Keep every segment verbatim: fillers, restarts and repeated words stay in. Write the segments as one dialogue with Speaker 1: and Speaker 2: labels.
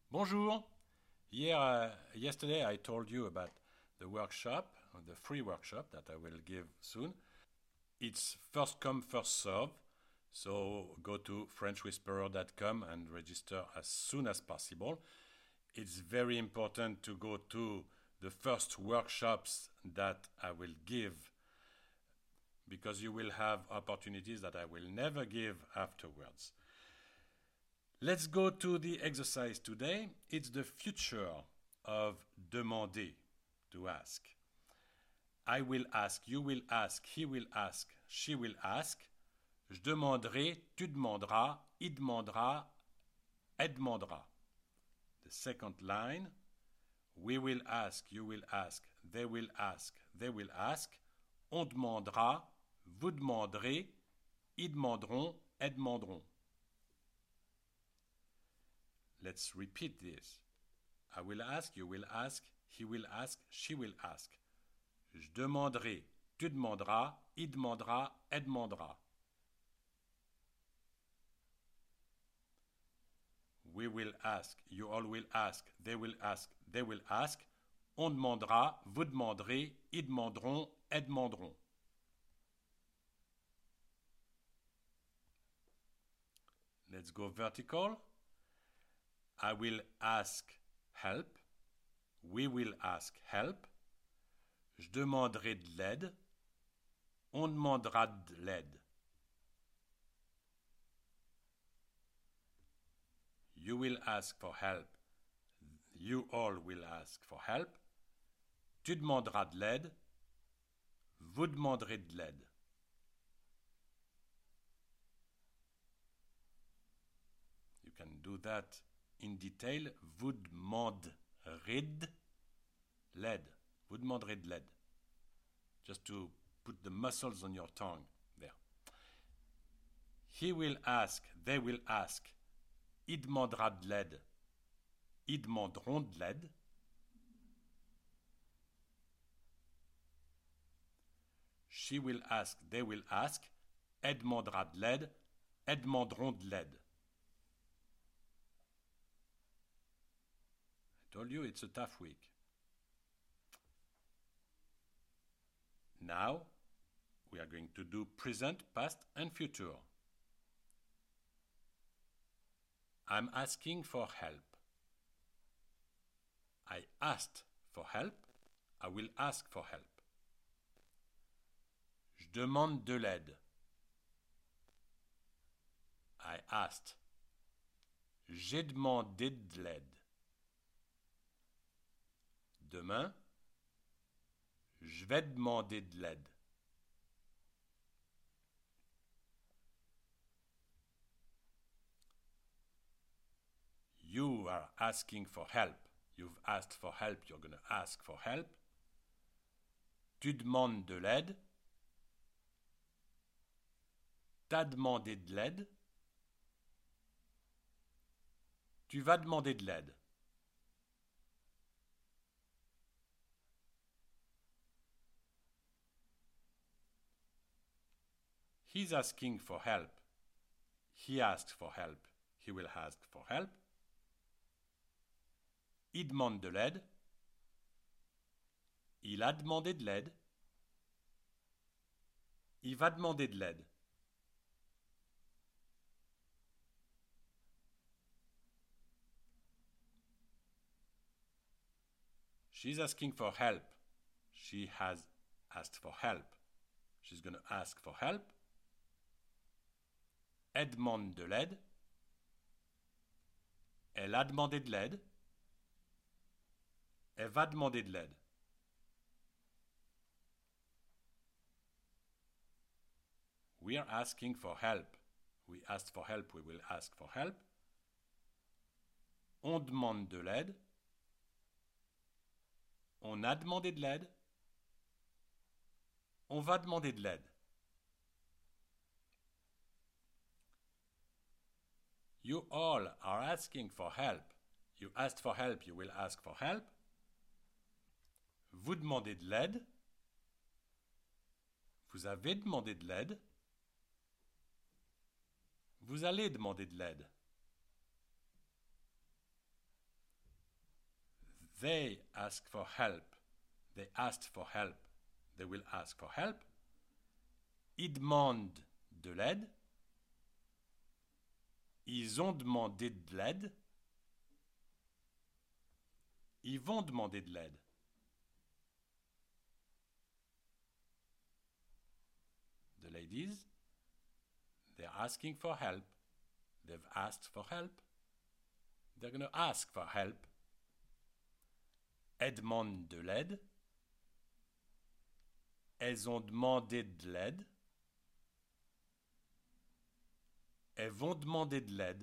Speaker 1: Bonjour. Here, uh, yesterday I told you about the workshop, the free workshop that I will give soon. It's first come, first serve. So go to french whisperer dot com and register as soon as possible. It's very important to go to the first workshops that I will give because you will have opportunities that I will never give afterwards. Let's go to the exercise today. It's the future of demander, to ask. I will ask, you will ask, he will ask, she will ask. Je demanderai, tu demanderas, il demandera, elle demandera. The second line, we will ask, you will ask, they will ask, they will ask. On demandera, vous demanderez, ils demanderont, elles demanderont. Let's repeat this. I will ask, you will ask, he will ask, she will ask. Je demanderai, tu demanderas, il demandera, elle demandera. We will ask, you all will ask, they will ask, they will ask. On demandera, vous demanderez, ils demanderont, elles demanderont. Let's go vertical. I will ask help. We will ask help. Je demanderai de l'aide. On demandera de l'aide. You will ask for help. You all will ask for help. Tu demanderas de l'aide. Vous demanderez de l'aide. You can do that in detail. Vous demanderez de l'aide. Vous demanderez de l'aide. Just to put the muscles on your tongue there. He will ask, they will ask. Il demandera de l'aide. Ils demanderont de l'aide. She will ask, they will ask. Elle demandera de l'aide. Elles demanderont de l'aide. I told you it's a tough week. Now, we are going to do present, past, and future. I'm asking for help. I asked for help. I will ask for help. Je demande de l'aide. I asked. J'ai demandé de l'aide. Demain, je vais demander de l'aide. You are asking for help. You've asked for help, you're going to ask for help. Tu demandes de l'aide. T'as demandé de l'aide. Tu vas demander de l'aide. He's asking for help. He asked for help. He will ask for help. Il demande de l'aide. Il a demandé de l'aide. Il va demander de l'aide. She's asking for help. She has asked for help. She's going to ask for help. Elle demande de l'aide. Elle a demandé de l'aide. Elle va demander de l'aide. We are asking for help. We asked for help, we will ask for help. On demande de l'aide. On a demandé de l'aide. On va demander de l'aide. You all are asking for help. You asked for help, you will ask for help. Vous demandez de l'aide. Vous avez demandé de l'aide. Vous allez demander de l'aide. They ask for help. They asked for help. They will ask for help. Ils demandent de l'aide. Ils ont demandé de l'aide. Ils vont demander de l'aide. The ladies, they're asking for help. They've asked for help. They're going to ask for help. Elles demandent de l'aide. Elles ont demandé de l'aide. Elles vont demander de l'aide.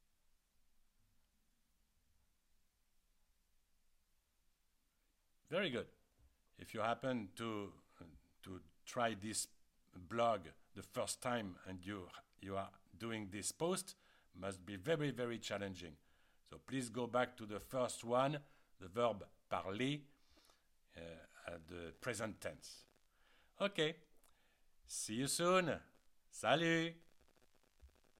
Speaker 1: Very good. If you happen to to try this blog the first time and you you are doing this post, must be very very challenging. So please go back to the first one, the verb parler, uh, at the present tense. Okay. See you soon. Salut.